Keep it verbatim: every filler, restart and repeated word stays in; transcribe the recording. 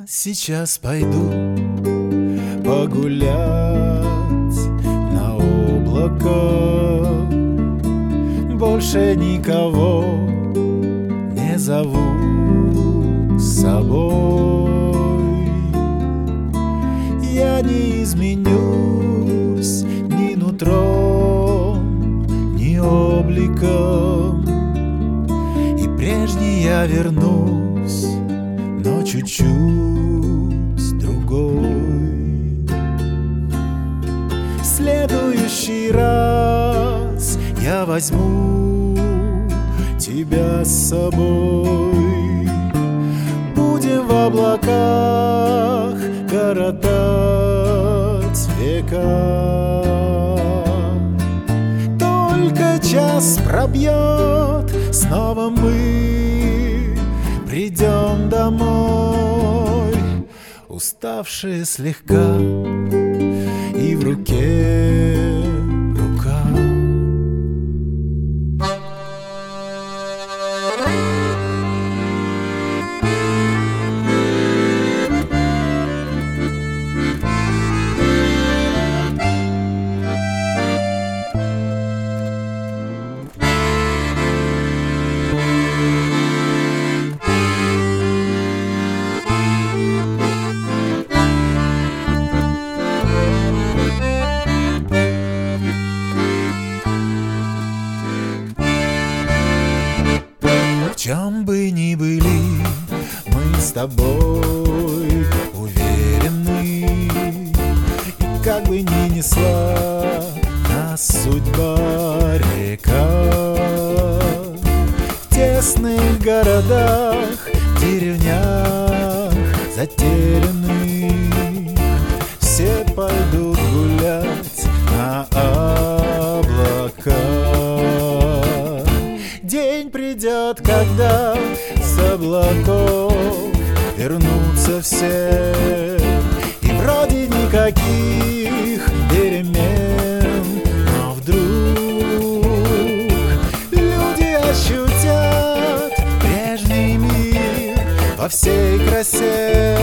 сейчас пойду погулять на облако, больше никого не зову с собой. Я не изменюсь ни нутром, ни обликом, и прежний я вернусь, но чуть-чуть другой. В следующий раз я возьму тебя с собой. Будем в облаках коротать века. Только час пробьет, снова мы придем домой, уставшие слегка, и в руке рука. В чем бы ни были мы с тобой уверены, и как бы ни несла нас судьба река, в тесных городах, деревнях затерянных все пойдут гулять на облака. День придет, когда с облаков вернутся все, и вроде никаких перемен, но вдруг люди ощутят прежний мир во всей красе.